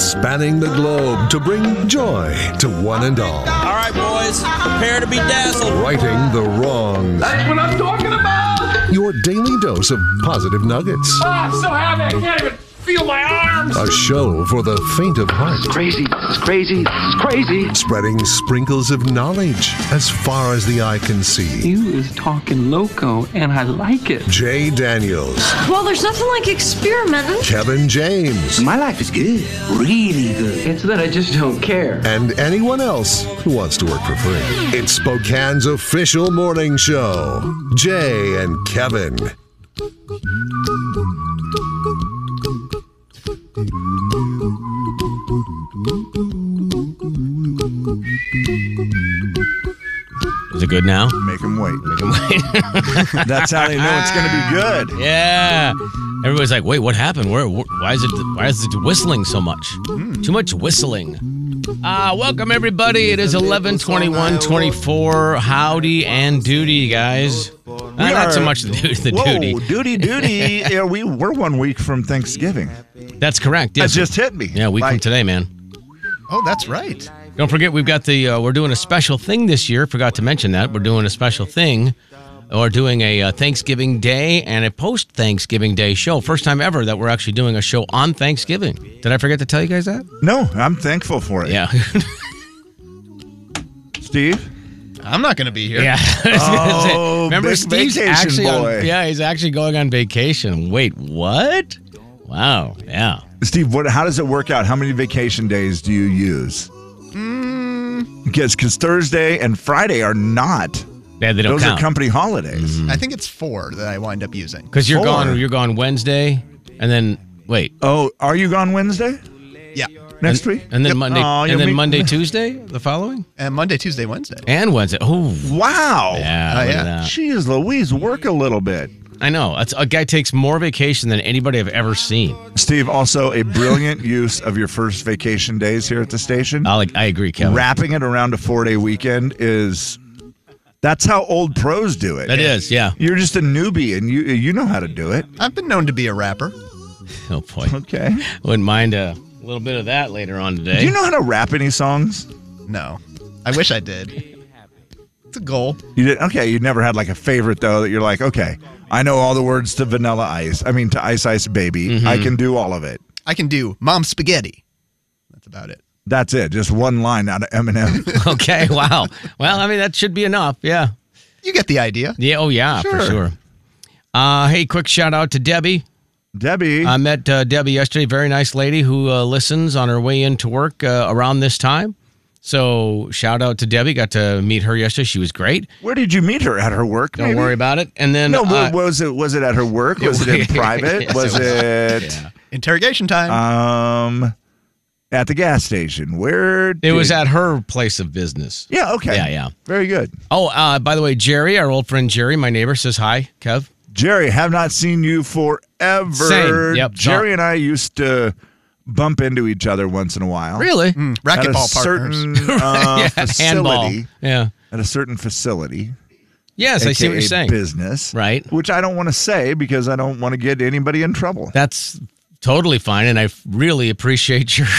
spanning the globe to bring joy to one and all. All right, boys, prepare to be dazzled. Righting the wrongs. That's what I'm talking about! Your daily dose of positive nuggets. Oh, I'm so happy I can't even feel my arms! A show for the faint of heart. It's crazy, it's crazy, it's crazy. Spreading sprinkles of knowledge as far as the eye can see. You is talking loco, and I like it. Jay Daniels. Well, there's nothing like experimenting. Kevin James. My life is good, really good. It's that I just don't care. And anyone else who wants to work for free. It's Spokane's official morning show. Jay and Kevin. Is it good now? Make them wait. Make 'em wait. That's how they know it's going to be good. Yeah. Everybody's like, wait, what happened? Why is it whistling so much? Too much whistling. Welcome, everybody. It is 11/21/24. Howdy and duty, guys. Not so much the duty. Whoa, duty. Yeah, we're 1 week from Thanksgiving. That's correct. Yes. That just hit me. Yeah, a week from today, man. Oh, that's right. Don't forget, we've got we're doing a special thing this year. Forgot to mention that. We're doing a special thing. We're doing a Thanksgiving Day and a post-Thanksgiving Day show. First time ever that we're actually doing a show on Thanksgiving. Did I forget to tell you guys that? No, I'm thankful for it. Yeah. Steve? I'm not going to be here. Yeah. Oh, remember, big Steve's vacation actually boy. he's actually going on vacation. Wait, what? Wow. Yeah. Steve, how does it work out? How many vacation days do you use? Because Thursday and Friday are not. Yeah, they don't Those count. are company holidays. I think it's 4 that I wind up using. Because you're 4. You're gone Wednesday, and then wait. Oh, are you gone Wednesday? Yeah. Next week? And then Yep. Monday, Oh, and you'll then be- Monday, Tuesday, the following, And Monday, Tuesday, Wednesday. and Wednesday. Oh, Wow. yeah, look at that. Jeez Louise, work a little bit. I know. A guy takes more vacation than anybody I've ever seen. Steve, also a brilliant use of your first vacation days here at the station. I agree, Kevin. Wrapping it around a 4-day weekend that's how old pros do it. That is, yeah. You're just a newbie and you know how to do it. I've been known to be a rapper. Oh boy. Okay. Wouldn't mind a little bit of that later on today. Do you know how to rap any songs? No. I wish I did. It's a goal. You did. Okay, you never had like a favorite though that you're like, okay, I know all the words to Vanilla Ice. I mean to Ice Ice Baby. Mm-hmm. I can do all of it. I can do Mom Spaghetti. That's about it. That's it. Just one line out of Eminem. Okay, wow. Well, I mean, that should be enough. Yeah. You get the idea. Yeah, oh yeah, for sure. Hey, quick shout out to Debbie. Debbie. I met Debbie yesterday. Very nice lady who listens on her way into work around this time. So shout out to Debbie. Got to meet her yesterday. She was great. Where did you meet her? At her work? Don't maybe? worry about it. And then No, was it at her work? Was it in private? Yes, Was it Yeah. Interrogation time. at the gas station? It was at her place of business. Yeah, okay. Yeah. Very good. Oh, by the way, Jerry, our old friend Jerry, my neighbor, says hi, Kev. Jerry, have not seen you forever. Same. Yep. Jerry and I used to bump into each other once in a while. Really? At a Racquetball partners. certain Yeah, handball. facility. Yeah. At a certain facility. Yes, I see what you're AKA saying. business. Right. Which I don't want to say because I don't want to get anybody in trouble. That's totally fine, and I really appreciate your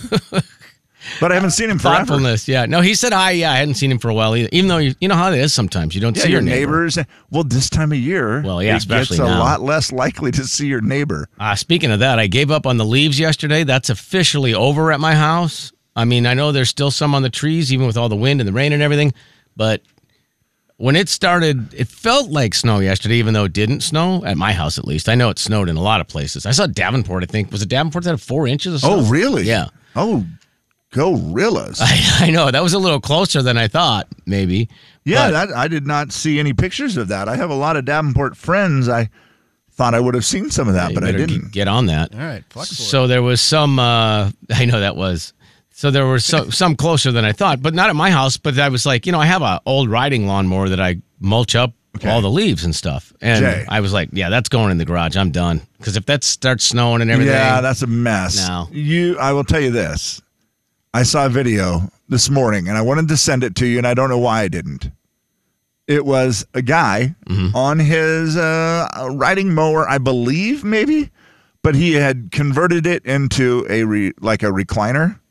But I haven't seen him forever. thoughtfulness. Yeah. No, he said hi. Yeah, I hadn't seen him for a while either. Even though you know how it is sometimes. You don't Yeah, see your your neighbor. neighbors. Well, this time of year, Well, yeah, it especially gets a now. lot less likely to see your neighbor. Speaking of that, I gave up on the leaves yesterday. That's officially over at my house. I mean, I know there's still some on the trees, even with all the wind and the rain and everything. But when it started, it felt like snow yesterday, even though it didn't snow, at my house at least. I know it snowed in a lot of places. I saw Davenport, I think. Was it Davenport that had 4 inches of snow? Oh, really? Yeah. Oh, gorillas. I know. That was a little closer than I thought, maybe. Yeah, But- I did not see any pictures of that. I have a lot of Davenport friends. I thought I would have seen some of that, You but I better didn't. get on that. All right. Flexible. So there was some, I know that was. So there were some closer than I thought, but not at my house. But I was like, I have an old riding lawnmower that I mulch up all the leaves and stuff. And Jay. I was like, yeah, that's going in the garage. I'm done. Because if that starts snowing and everything. Yeah, that's a mess. No. I will tell you this. I saw a video this morning, and I wanted to send it to you, and I don't know why I didn't. It was a guy on his riding mower, I believe, maybe, but he had converted it into a recliner.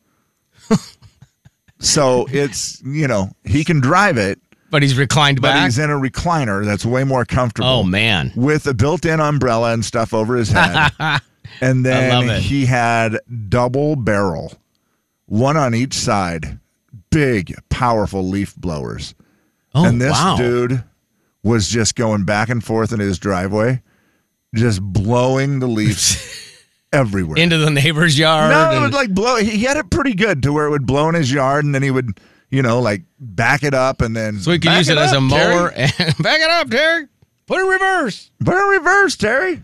So it's, he can drive it. But he's reclined But back? he's in a recliner that's way more comfortable. Oh, man. With a built-in umbrella and stuff over his head. And I love then it. he had double barrel, one on each side, big, powerful leaf blowers. Oh, And this wow. dude was just going back and forth in his driveway, just blowing the leaves everywhere. Into the neighbor's yard? No, it and- would like blow. He had it pretty good to where it would blow in his yard, and then he would, like back it up, and then So he could back use it as a up, mower. Terry. And back it up, Terry. Put it in reverse. Put it in reverse, Terry.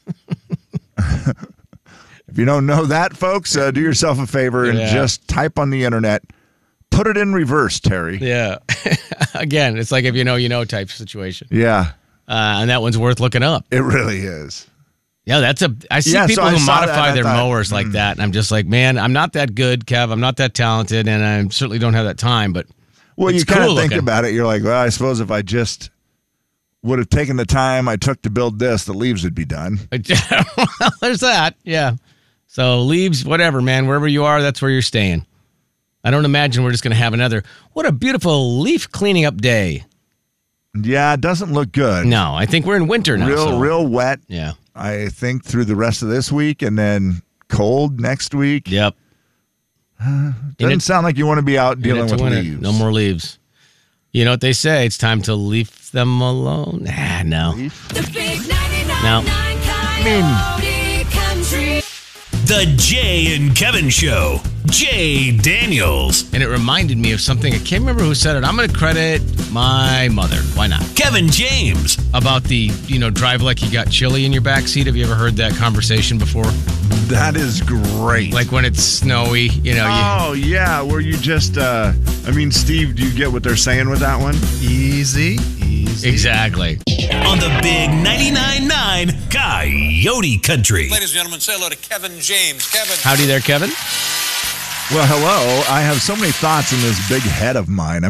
If you don't know that, folks, do yourself a favor and Yeah. just type on the internet, put it in reverse, Terry. Yeah. Again, it's like if you know type situation. Yeah, And that one's worth looking up. it really is. Yeah, I see Yeah, so people I who saw that, modify and I their thought, mowers like that. And I'm just like, man, I'm not that good, Kev. I'm not that talented. And I certainly don't have that time. But Well, it's you kind cool of think looking. about it. You're like, well, I suppose if I just would have taken the time I took to build this, the leaves would be done. Well, there's that. Yeah. So leaves, whatever, man. Wherever you are, that's where you're staying. I don't imagine we're just going to have another. What a beautiful leaf cleaning up day. Yeah, it doesn't look good. No, I think we're in winter now. Real wet. Yeah. I think through the rest of this week, and then cold next week. Yep. Doesn't sound like you want to be out dealing Into with winter. leaves. No more leaves. You know what they say? It's time to leave them alone. No. The big 99.9 No. Coyote Country. The Jay and Kevin Show. Jay Daniels. And it reminded me of something. I can't remember who said it. I'm going to credit my mother. Why not? Kevin James. About the, drive like you got chili in your backseat. Have you ever heard that conversation before? That is great. Like when it's snowy, Oh, yeah, where you just, Steve, do you get what they're saying with that one? Easy. Exactly. On the big 99.9 Coyote Country. Ladies and gentlemen, say hello to Kevin James. Kevin. Howdy there, Kevin. Well, hello. I have so many thoughts in this big head of mine.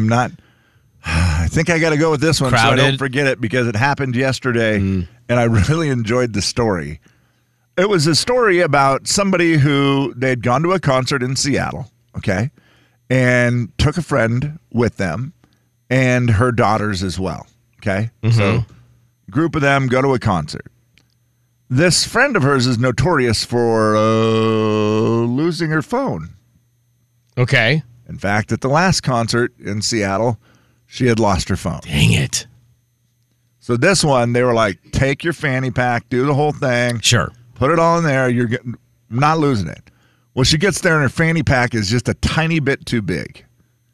I think I got to go with this one so I Crowded. don't forget it because it happened yesterday and I really enjoyed the story. It was a story about somebody who they'd gone to a concert in Seattle, okay, and took a friend with them and her daughters as well, okay? So group of them go to a concert. This friend of hers is notorious for losing her phone. Okay. In fact, at the last concert in Seattle, she had lost her phone. Dang it. So this one, they were like, take your fanny pack, do the whole thing. Sure. Put it all in there. You're not losing it. Well, she gets there and her fanny pack is just a tiny bit too big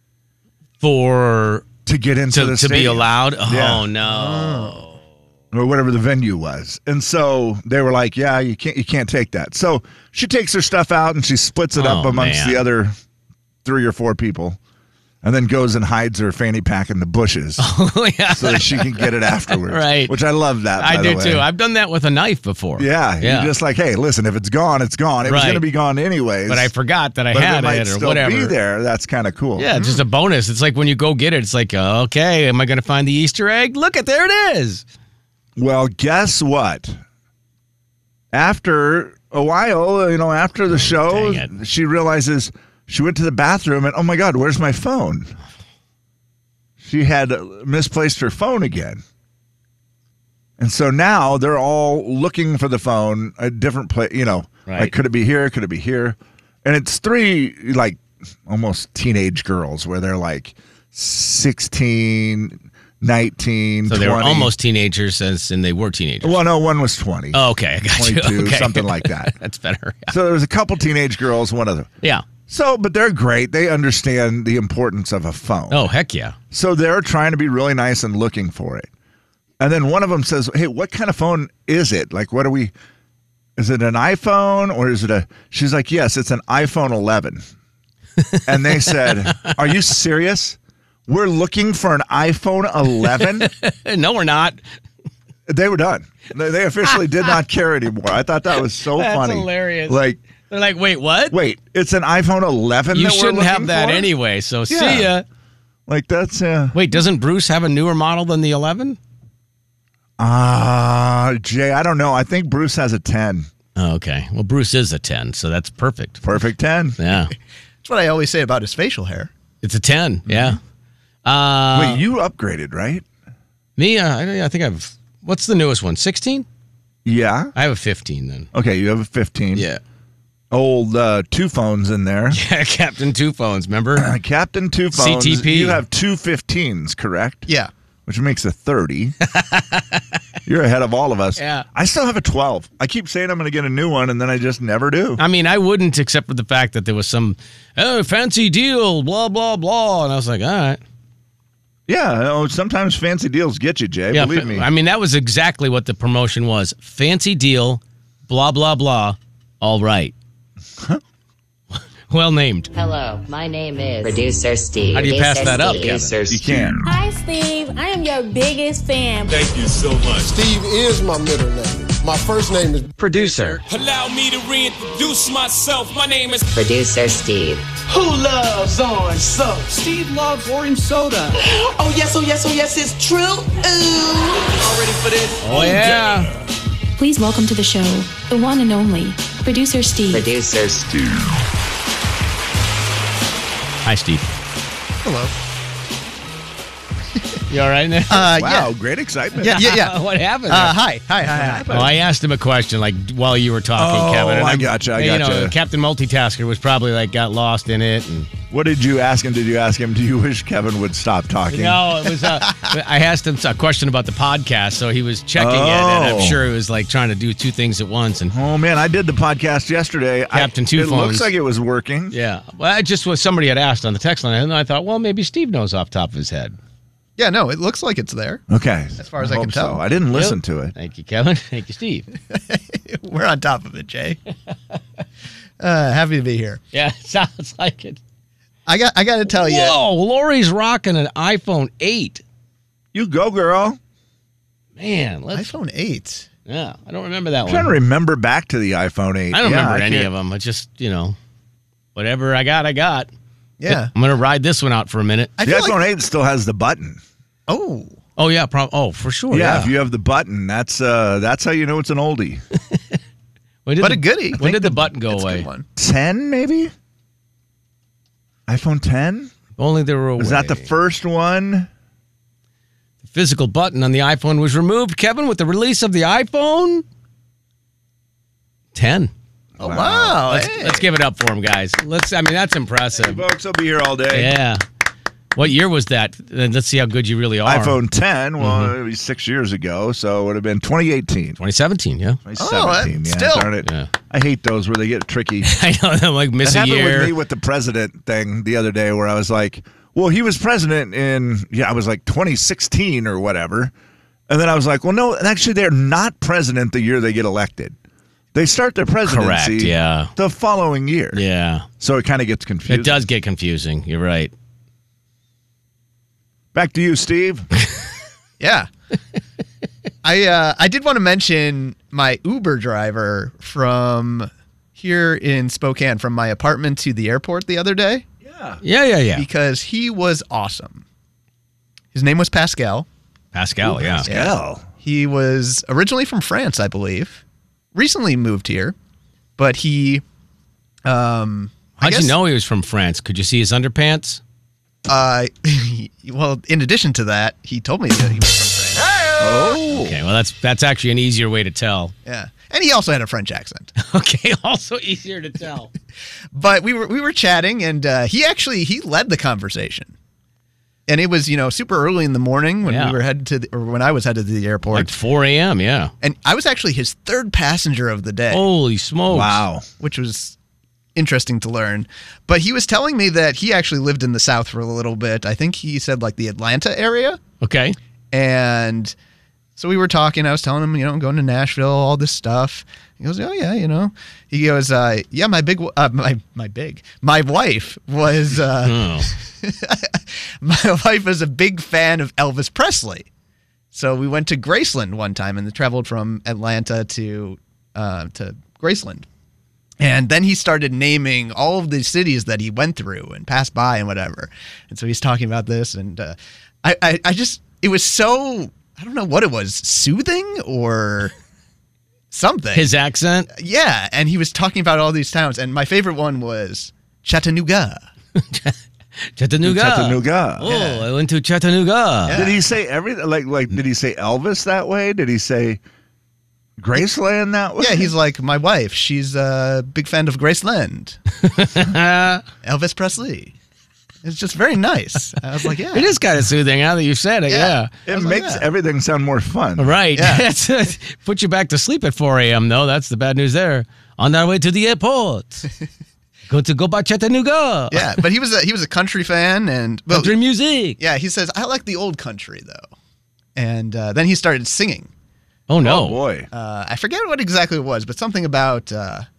To get into the be stadium. allowed? Oh, Yeah. no. Or whatever the venue was. And so they were like, yeah, you can't take that. So she takes her stuff out and she splits it up Oh, amongst man. the other 3 or 4 people and then goes and hides her fanny pack in the bushes Oh, yeah. so that she can get it afterwards. Right. Which I love that, I by the do way. too. I've done that with a knife before. Yeah. You're just like, hey, listen, if it's gone, it's gone. It was Right. going to be gone anyways. But I forgot that I But if had it might it or still whatever. be there. That's kind of cool. Yeah, just a bonus. It's like when you go get it, it's like, okay, am I going to find the Easter egg? Look there it is. Well, guess what? After a while, after the show, Dang it. she realizes she went to the bathroom and, oh my God, where's my phone? She had misplaced her phone again. And so now they're all looking for the phone, a different place, Right. like, could it be here? Could it be here? And it's 3, like, almost teenage girls where they're like 16, 19, So 20. they were almost teenagers and they were teenagers. Well, no, one was 20. Oh, okay, I got 22, you. Okay. something like that. That's better. Yeah. So there was a couple teenage girls, one of them. Yeah. So, but they're great. They understand the importance of a phone. Oh, heck yeah. So they're trying to be really nice and looking for it. And then one of them says, hey, what kind of phone is it? Like, is it an iPhone or is it she's like, yes, it's an iPhone 11. And they said, are you serious? We're looking for an iPhone 11? No, we're not. They were done. They officially did not care anymore. I thought that was so That's funny. hilarious. Like, They're like, wait, what? wait, it's an iPhone 11 You that we're shouldn't have looking that for? anyway, so Yeah. see ya. Like, that's, Wait, doesn't Bruce have a newer model than the 11? Jay, I don't know. I think Bruce has a 10. Oh, okay. Well, Bruce is a 10, so that's perfect. Perfect 10. Yeah. That's what I always say about his facial hair. It's a 10, yeah. Wait, you upgraded, right? Me, I think I've... What's the newest one, 16? Yeah. I have a 15 then. Okay, you have a 15. Yeah. Old two phones in there. Yeah, Captain Two Phones, remember? Captain Two Phones. CTP. You have two 15s, correct? Yeah. Which makes a 30. You're ahead of all of us. Yeah. I still have a 12. I keep saying I'm going to get a new one, and then I just never do. I mean, I wouldn't, except for the fact that there was some fancy deal, blah, blah, blah. And I was like, all right. Yeah, sometimes fancy deals get you, Jay. Yeah, Believe me. I mean, that was exactly what the promotion was. Fancy deal, blah, blah, blah, all right. Well named. Hello, my name is Producer Steve. How do you pass that up, Producer Kevin? You can. Hi, Steve. I am your biggest fan. Thank you so much. Steve is my middle name. My first name is Producer. Allow me to reintroduce myself. My name is Producer Steve. Who loves orange soda? Steve loves orange soda. Oh, yes, oh, yes, oh, yes, it's true. Ooh. all ready for this. Oh, yeah. Please welcome to the show, the one and only, Producer Steve. Producer Steve. Hi, Steve. Hello. You all right now? Wow, Yeah. great excitement. Yeah. What happened? Hi. Well, I asked him a question like while you were talking, Kevin. And I gotcha. You know, Captain Multitasker was probably like got lost in it. And What did you ask him? Did you ask him, do you wish Kevin would stop talking? no, it was. I asked him a question about the podcast, so he was checking it, and I'm sure he was like trying to do two things at once. And Oh, man, I did the podcast yesterday. Captain Two It Phones. looks like it was working. yeah, well, I just was somebody had asked on the text line, and I thought, well, maybe Steve knows off the top of his head. Yeah, no, it looks like it's there. Okay. As far as I can hope tell. so. I didn't listen to it. Thank you, Kevin. Thank you, Steve. We're on top of it, Jay. Happy to be here. Yeah, sounds like it. I got to tell you. Whoa, Lori's rocking an iPhone 8. You go, girl. Man, let's. iPhone 8. Yeah, I don't remember that I'm one. trying to remember back to the iPhone 8. I don't remember any can't- of them. I just, whatever I got, I got. Yeah. I'm going to ride this one out for a minute. The iPhone 8 still has the button. Oh. Oh, yeah. For sure. Yeah, if you have the button, that's how you know it's an oldie. But a goodie. When did the button go away? 10, maybe? iPhone 10? Only there were. Was that the first one? The physical button on the iPhone was removed, Kevin, with the release of the iPhone 10. Oh, wow. Let's give it up for him, guys. That's impressive. Hey, folks, I'll be here all day. Yeah. What year was that? Let's see how good you really are. iPhone 10, well, it was 6 years ago, so it would have been 2018. 2017, yeah. 2017, still. Darn it. Yeah. I hate those where they get tricky. I know, them like miss That a happened year. with me with the president thing the other day where I was like, well, he was president in, I was like 2016 or whatever. And then I was like, well, no, actually, they're not president the year they get elected. They start their presidency Correct, yeah. the following year. Yeah. So it kind of gets confusing. It does get confusing. You're right. Back to you, Steve. Yeah. I did want to mention my Uber driver from here in Spokane, from my apartment to the airport the other day. Yeah. Because he was awesome. His name was Pascal. Pascal, yeah. Pascal. He was originally from France, I believe. Recently moved here, but he. How'd you know he was from France? Could you see his underpants? Well, in addition to that, he told me that he was from France. Oh. Okay, well, that's actually an easier way to tell. Yeah. And he also had a French accent. Okay, also easier to tell. But we were chatting, and he led the conversation. And it was, super early in the morning when we were when I was headed to the airport. Like 4 a.m., yeah. And I was actually his third passenger of the day. Holy smokes. Wow. Which was interesting to learn. But he was telling me that he actually lived in the South for a little bit. I think he said like the Atlanta area. Okay. And so we were talking. I was telling him, I'm going to Nashville, all this stuff. He goes, oh, yeah, He goes, yeah, my wife was, my wife was a big fan of Elvis Presley. So we went to Graceland one time and traveled from Atlanta to Graceland. And then he started naming all of the cities that he went through and passed by and whatever. And so he's talking about this. And it was so, I don't know what it was, soothing or something. His accent? Yeah, and he was talking about all these towns, and my favorite one was Chattanooga. Chattanooga. Oh, Yeah. I went to Chattanooga. Did he say everything? Like, did he say Elvis that way? Did he say Graceland that way? Yeah, he's like, my wife, she's a big fan of Graceland. Elvis Presley. It's just very nice. I was like, yeah. It is kind of soothing now that you've said it, yeah. It makes everything sound more fun. Right. Yeah. Put you back to sleep at 4 a.m., though. That's the bad news there. On our way to the airport. Go by Chattanooga. Yeah, but he was a country fan and country music. Yeah, he says I like the old country though, and then he started singing. Oh no, oh, boy! I forget what exactly it was, but something about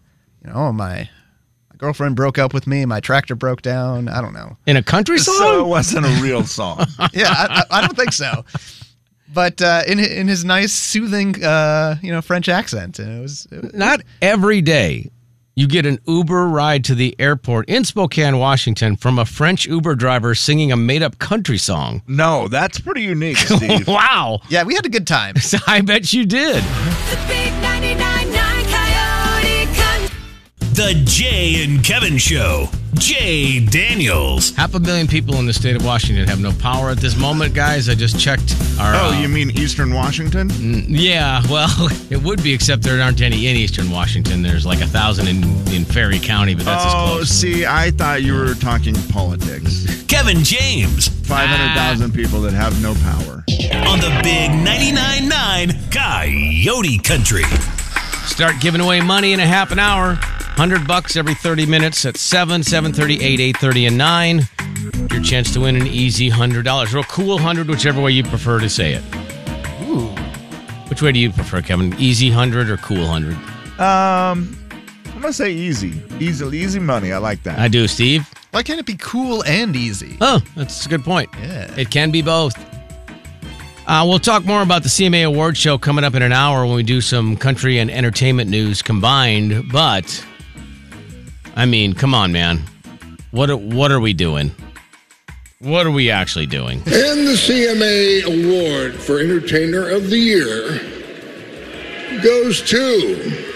my girlfriend broke up with me, my tractor broke down. I don't know. In a country song? So it wasn't a real song. Yeah, I don't think so. But in his nice, soothing, French accent, and it was not every day. You get an Uber ride to the airport in Spokane, Washington from a French Uber driver singing a made-up country song. No, that's pretty unique, Steve. Wow. Yeah, we had a good time. I bet you did. The big 99.9 Coyote Country. The Jay and Kevin Show. Jay Daniels. 500,000 people in the state of Washington have no power at this moment, guys. I just checked our... Oh, you mean Eastern Washington? Yeah, well, it would be, except there aren't any in Eastern Washington. There's like 1,000 in Ferry County, but that's as close. Oh, see, I thought you were talking politics. Kevin James. 500,000 people that have no power. On the big 99.9 Coyote Country. Start giving away money in a half an hour. $100 every 30 minutes at 7, 7:30, 8, 8:30, and 9. Your chance to win an easy $100. Or a cool 100, whichever way you prefer to say it. Ooh. Which way do you prefer, Kevin? Easy 100 or cool 100? I'm going to say easy. Easy money. I like that. I do, Steve. Why can't it be cool and easy? Oh, that's a good point. Yeah. It can be both. We'll talk more about the CMA Awards show coming up in an hour when we do some country and entertainment news combined. But, I mean, come on, man. What are we doing? What are we actually doing? And the CMA Award for Entertainer of the Year goes to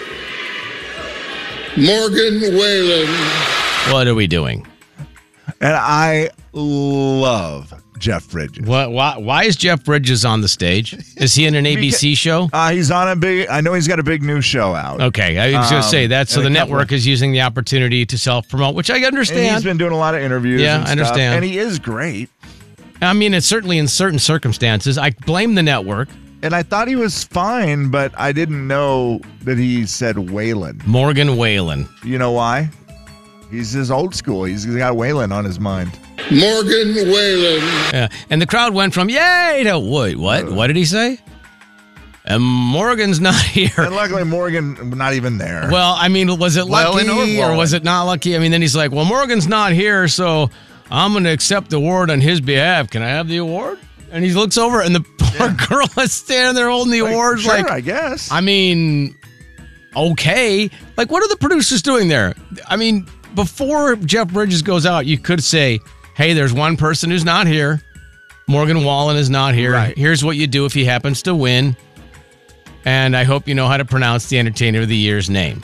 Morgan Wallen. What are we doing? And I love Jeff Bridges. Why is Jeff Bridges on the stage? Is he in an ABC show? He's on I know he's got a big new show out. Okay, I was going to say that. So the network is using the opportunity to self-promote, which I understand. And he's been doing a lot of interviews. Yeah, and I understand. And he is great. I mean, it's certainly in certain circumstances. I blame the network. And I thought he was fine, but I didn't know that he said Waylon. Morgan Wallen. You know why? He's his old school. He's got Waylon on his mind. Morgan Wallen. Yeah, and the crowd went from yay to wait, what? What did he say? And Morgan's not here. And luckily, Morgan not even there. Well, I mean, was it lucky or was it not lucky? I mean, then he's like, well, Morgan's not here, so I'm going to accept the award on his behalf. Can I have the award? And he looks over, and the poor girl is standing there holding the award. Sure, like, I guess. I mean, okay. Like, what are the producers doing there? I mean, before Jeff Bridges goes out, you could say, hey, there's one person who's not here. Morgan Wallen is not here. Right. Here's what you do if he happens to win. And I hope you know how to pronounce the Entertainer of the Year's name.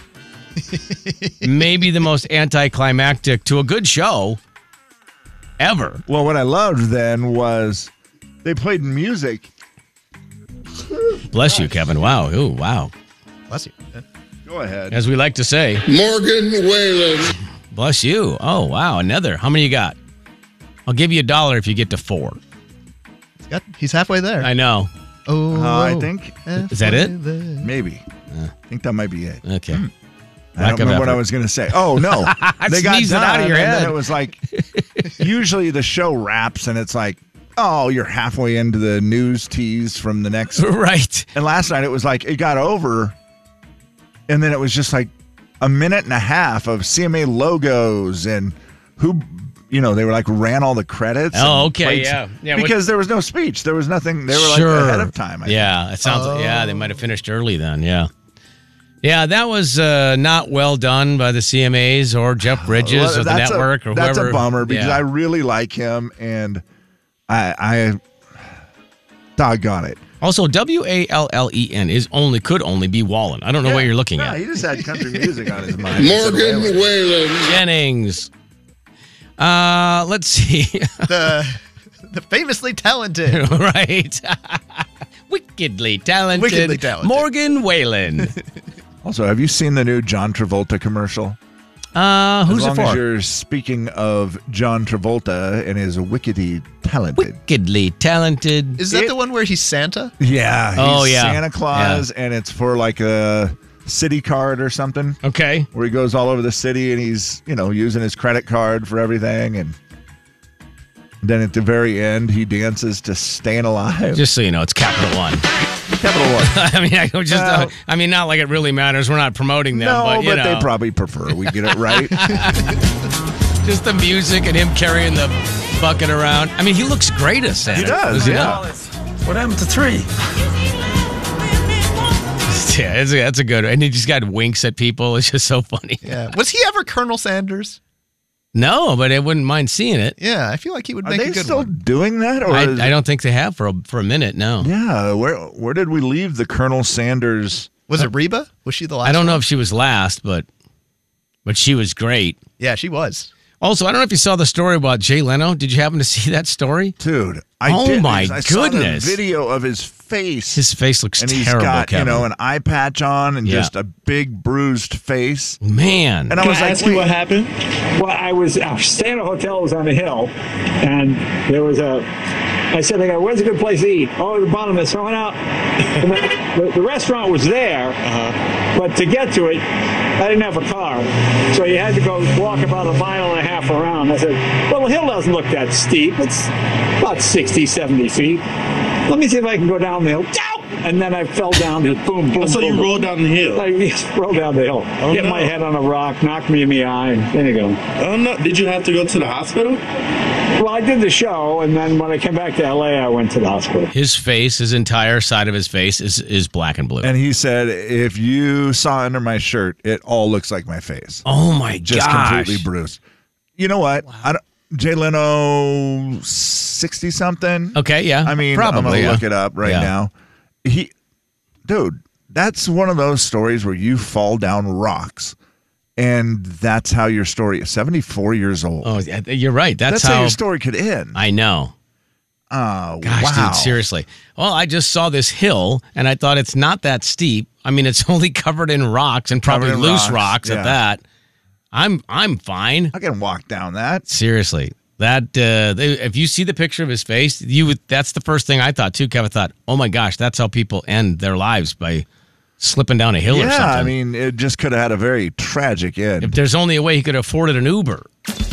Maybe the most anticlimactic to a good show ever. Well, what I loved then was they played music. Bless you, Kevin. Wow. Ooh, wow. Bless you. Go ahead. As we like to say. Morgan Wallen. Bless you. Oh, wow. Another. How many you got? I'll give you $1 if you get to 4. He's halfway there. I know. I think. Is that it? Maybe. I think that might be it. Okay. I don't remember what I was going to say. Oh, no. They got Sneezed it done, out of your and head. then it was like, usually the show wraps and it's like, oh, you're halfway into the news tease from the next. Right. And last night it was like, it got over. And then it was just like a minute and a half of CMA logos and who, they were like ran all the credits. Oh, okay. Yeah. Because there was no speech. There was nothing. They were like ahead of time. I think. It sounds like, they might have finished early then. Yeah. Yeah, that was not well done by the CMAs or Jeff Bridges or the network or whoever. That's a bummer because I really like him and I doggone it. Also, Wallen could only be Wallen. I don't know what you're looking at. He just had country music on his mind. Morgan Whalen. Jennings. Let's see. The famously talented. Right. Wickedly talented. Morgan Whalen. Also, have you seen the new John Travolta commercial? Who's as long it for? as you're speaking of John Travolta and his wickedly talented. Wickedly talented. Is that the one where he's Santa? Yeah. He's Santa Claus, and it's for like a city card or something. Okay. Where he goes all over the city and he's, using his credit card for everything. And then at the very end, he dances to Staying Alive. Just so you know, it's Capital One. Capital One. I mean, not like it really matters. We're not promoting them, but they probably prefer we get it right. Just the music and him carrying the bucket around. I mean, he looks great as Santa. He does, yeah. What happened to 3? Yeah, that's a good one. And he just got winks at people. It's just so funny. Yeah. Was he ever Colonel Sanders? No, but I wouldn't mind seeing it. Yeah, I feel like he would make a good one. Are they still doing that? Or I don't think they have for a minute, no. Yeah, where did we leave the Colonel Sanders? Was it Reba? Was she the last I don't know one? if she was last, but she was great. Yeah, she was. Also, I don't know if you saw the story about Jay Leno. Did you happen to see that story? Dude, I did. My I goodness. saw the video of his face. His face looks and terrible, he's got, Kevin. an eye patch on and just a big bruised face. Man. And I Can was I like, ask you what happened? Well, I was staying at a hotel. It was on a hill, and there was I said, where's a good place to eat? Oh, the bottom of it. So I went out. And the restaurant was there, but to get to it, I didn't have a car. So you had to go walk about 1.5 miles around. I said, well, the hill doesn't look that steep. It's about 60, 70 feet. Let me see if I can go down the hill. And then I fell down. Just boom, boom, So boom. you rolled down the hill? I just rolled down the hill. Oh, Hit my head on a rock, knocked me in the eye. There you go. Oh, no. Did you have to go to the hospital? Well, I did the show, and then when I came back to L.A., I went to the hospital. His face, his entire side of his face is black and blue. And he said, if you saw under my shirt, it all looks like my face. Oh, my Just gosh. completely bruised. You know what? Wow. Jay Leno, 60-something. Okay, yeah. I mean, probably, I'm going to look it up right Yeah. now. Dude, that's one of those stories where you fall down rocks. And that's how your story is. 74 years old. Oh, you're right. That's how your story could end. I know. Oh, gosh, wow. dude, seriously. Well, I just saw this hill, and I thought it's not that steep. I mean, it's only covered in rocks and probably loose rocks yeah. at that. I'm fine. I can walk down that. Seriously. That if you see the picture of his face, that's the first thing I thought too, Kevin. Thought, oh my gosh, that's how people end their lives, by slipping down a hill or something. Yeah, I mean, it just could have had a very tragic end. If there's only a way he could have afforded an Uber.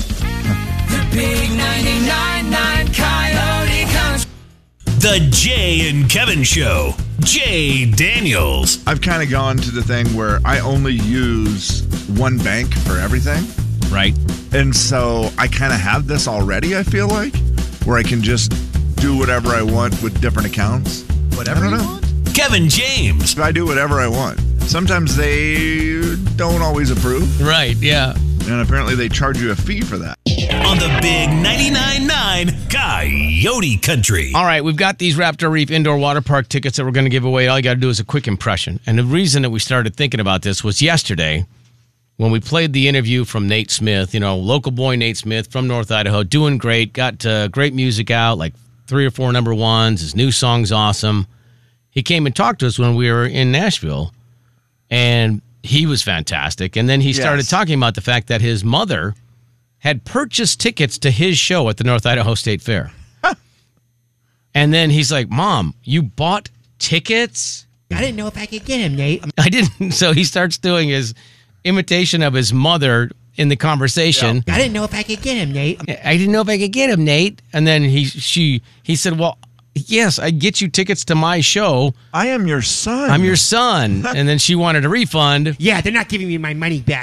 The big 99.9 Coyote Country. The Jay and Kevin Show. Jay Daniels. I've kind of gone to the thing where I only use one bank for everything. Right. And so I kind of have this already, I feel like, where I can just do whatever I want with different accounts. Whatever you want? Kevin James. I do whatever I want. Sometimes they don't always approve. Right, yeah. And apparently they charge you a fee for that. On the big 99.9 Coyote Country. All right, we've got these Raptor Reef Indoor Water Park tickets that we're going to give away. All you got to do is a quick impression. And the reason that we started thinking about this was yesterday when we played the interview from Nate Smith, local boy Nate Smith from North Idaho, doing great, got great music out, like 3 or 4 number ones. His new song's awesome. He came and talked to us when we were in Nashville, and he was fantastic. And then he started talking about the fact that his mother had purchased tickets to his show at the North Idaho State Fair. And then he's like, Mom, you bought tickets? I didn't know if I could get him, Nate. I didn't. So he starts doing his imitation of his mother in the conversation. I didn't know if I could get him, Nate. I didn't know if I could get him, Nate. And then he said, well, yes, I get you tickets to my show. I am your son. I'm your son. And then she wanted a refund. Yeah, they're not giving me my money back.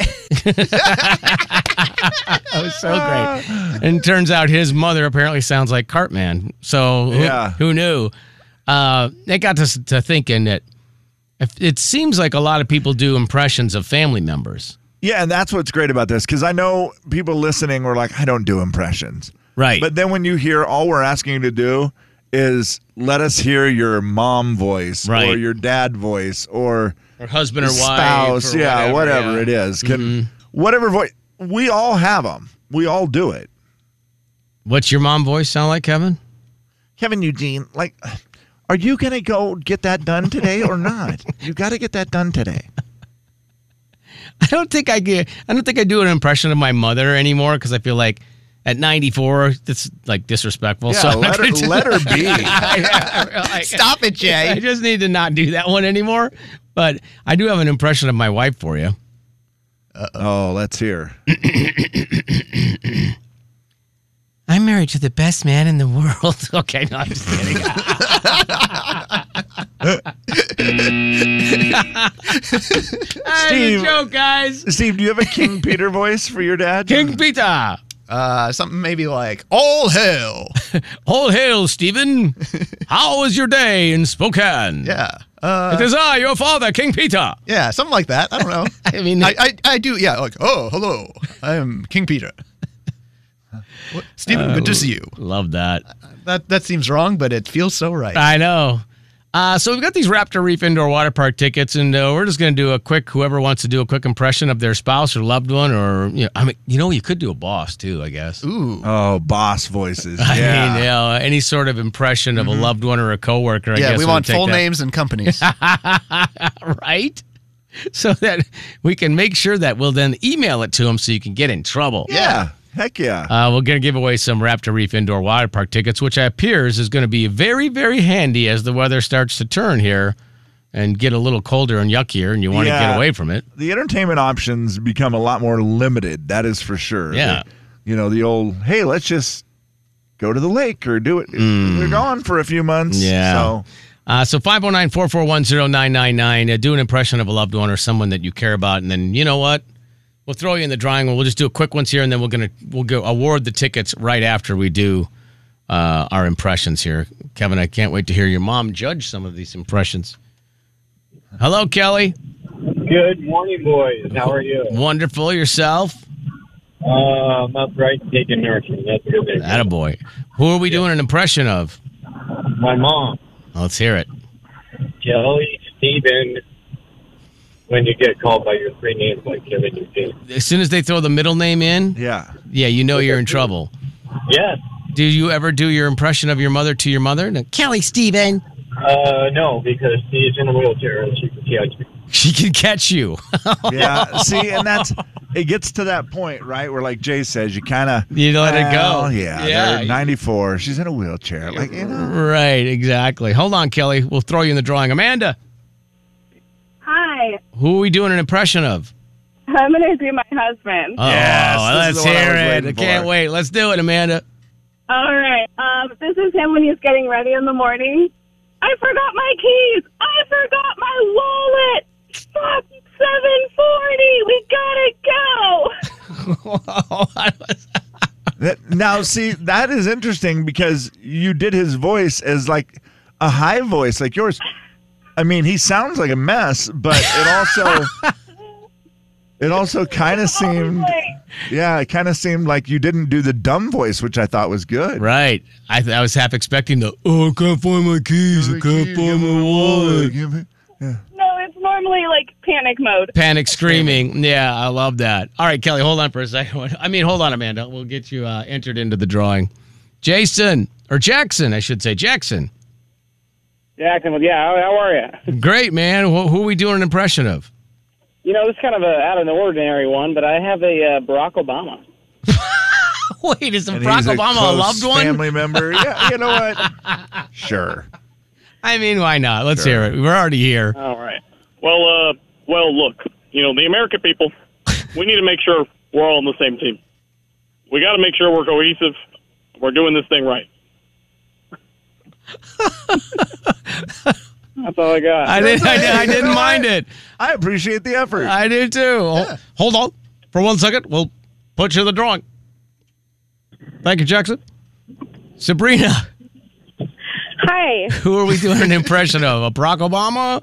That was so great. And it turns out his mother apparently sounds like Cartman. So who knew? It got us to thinking that it seems like a lot of people do impressions of family members. Yeah, and that's what's great about this, because I know people listening were like, I don't do impressions. Right. But then when you hear all we're asking you to do is let us hear your mom voice Right. or your dad voice or husband or wife. spouse. Or Yeah, whatever yeah. it is. Whatever voice. We all have them. We all do it. What's your mom voice sound like, Kevin? Eugene, are you going to go get that done today or not? You got to get that done today. I don't think I do an impression of my mother anymore because I feel like at 94, it's like disrespectful. Yeah, so I'm let her be. Stop it, Jay. I just need to not do that one anymore. But I do have an impression of my wife for you. Oh, let's hear. I'm married to the best man in the world. Okay, no, I'm just kidding. Steve, joke, guys. Steve, do you have a King Peter voice for your dad? King Peter. Something maybe like, all hail. All hail, Stephen. How was your day in Spokane? Yeah. It is I, your father, King Peter. Yeah, something like that. I don't know. I mean, I do. Yeah, like, oh, hello. I am King Peter. Stephen, good to see you. Love that. That seems wrong, but it feels so right. I know. So we've got these Raptor Reef Indoor Water Park tickets, and we're just going to do whoever wants to do a quick impression of their spouse or loved one, or, you could do a boss too, I guess. Ooh. Oh, boss voices. I Yeah. mean, any sort of impression of a loved one or a coworker, I guess. Yeah, we want full names and companies. Right? So that we can make sure that we'll then email it to them so you can get in trouble. Yeah. Heck yeah. We're going to give away some Raptor Reef Indoor Water Park tickets, which appears is going to be very, very handy as the weather starts to turn here and get a little colder and yuckier, and you want to get away from it. The entertainment options become a lot more limited. That is for sure. Yeah. The old, hey, let's just go to the lake or do it. We're gone for a few months. Yeah. So 509-441-0999. Do an impression of a loved one or someone that you care about, and then you know what? We'll throw you in the drawing. We'll just do a quick ones here, and then we'll go award the tickets right after we do our impressions here. Kevin, I can't wait to hear your mom judge some of these impressions. Hello, Kelly. Good morning, boys. How are you? Wonderful. Yourself? I'm upright taking nursing. That's a good thing. Attaboy. Who are we doing an impression of? My mom. Let's hear it. Kelly, Stephen. When you get called by your three names like Kevin, you do. As soon as they throw the middle name in? Yeah. Yeah, you know you're in trouble. Yes. Do you ever do your impression of your mother to your mother? No. Kelly, Stephen. No, because she's in a wheelchair and she can catch me. She can catch you. Yeah. See, and it gets to that point, right, where like Jay says, you kind of let it go. Yeah. They're 94. She's in a wheelchair. Right, exactly. Hold on, Kelly. We'll throw you in the drawing. Amanda. Hi. Who are we doing an impression of? I'm going to do my husband. Oh, yes, let's hear it. I can't wait. Let's do it, Amanda. All right. This is him when he's getting ready in the morning. I forgot my keys. I forgot my wallet. Fuck, 7:40. We got to go. Now, see, that is interesting because you did his voice as like a high voice like yours. I mean, he sounds like a mess, but it also kind of seemed, it kind of seemed like you didn't do the dumb voice, which I thought was good. Right. I was half expecting I can't find my keys. I can't find my wallet. No, it's normally like panic mode. Panic screaming. Yeah, I love that. All right, Kelly, hold on for a second. Hold on, Amanda. We'll get you entered into the drawing. Jackson, I should say. Jackson, yeah, how are you? Great, man. Who are we doing an impression of? This is kind of out of the ordinary one, but I have a Barack Obama. Wait, is Barack Obama a loved one? Family member? Yeah, you know what? Sure. I mean, why not? Let's hear it. We're already here. All right. Well, look, the American people, we need to make sure we're all on the same team. We got to make sure we're cohesive. We're doing this thing right. That's all I got. I didn't mind it. I appreciate the effort. I do too. Yeah. Hold on for 1 second. We'll put you in the drawing. Thank you, Jackson. Sabrina. Hi. Who are we doing an impression of? A Barack Obama?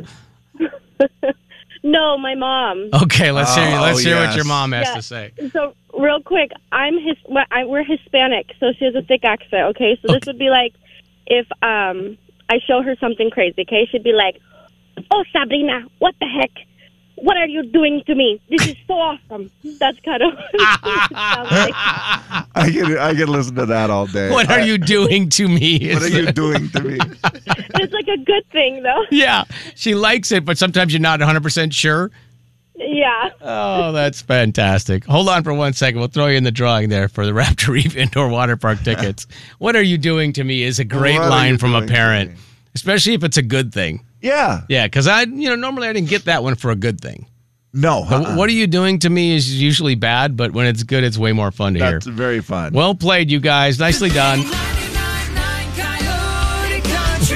No, my mom. Okay, let's hear what your mom has to say. So, real quick, we're Hispanic, so she has a thick accent. Okay, so this would be like, if I show her something crazy, okay? She'd be like, "Oh, Sabrina, what the heck? What are you doing to me? This is so awesome." That's kind of what it sounds like. I can listen to that all day. What are you doing to me? What are you doing to me? It's like a good thing, though. Yeah, she likes it, but sometimes you're not 100% sure. Yeah. Oh, that's fantastic. Hold on for 1 second. We'll throw you in the drawing there for the Raptor Reef Indoor Water Park tickets. What are you doing to me is a great line from a parent, especially if it's a good thing. Yeah. Yeah, because normally I didn't get that one for a good thing. No. What are you doing to me is usually bad, but when it's good, it's way more fun to hear. That's very fun. Well played, you guys. Nicely done.